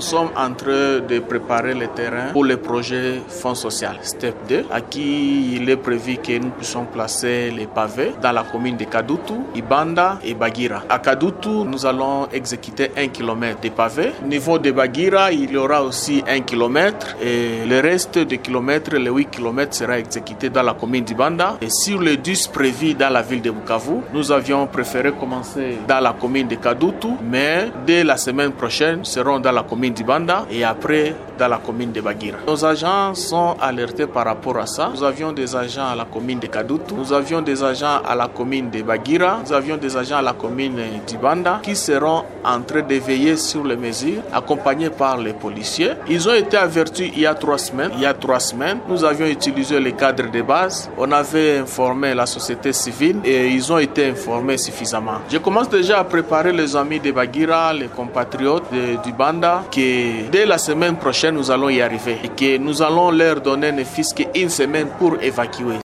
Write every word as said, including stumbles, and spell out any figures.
sommes en train de préparer le terrain pour le projet Fonds social Step deux, à qui il est prévu que nous puissions placer les pavés dans la commune de Kadutu, Ibanda et Bagira. À Kadutu, nous allons exécuter un kilomètre de pavés. Au niveau de Bagira, il y aura aussi un kilomètre et le reste des kilomètres, les huit kilomètres, sera exécuté dans la commune d'Ibanda. Et sur les dix prévus dans la ville de Bukavu, nous avions préféré commencer dans la commune de Kadutu, mais dès la semaine prochaine, nous serons dans la commune d'Ibanda et après dans la commune de Bagira. Nos agents sont alertés par rapport à ça. Nous avions des agents à la commune de Kadutu, nous avions des agents à la commune de Bagira, nous avions des agents à la commune d'Ibanda qui seront en train de veiller sur les mesures, accompagnés par les policiers. Ils ont été avertis il y a trois semaines. Il y a trois semaines, nous avions utilisé les cadres de base. On avait informé la société civile et ils ont été informés suffisamment. Je commence déjà à préparer les amis de Bagira, les compatriotes d'Ibanda, que dès la semaine prochaine, nous allons y arriver et que nous allons leur donner ne fût-ce qu'une semaine pour évacuer.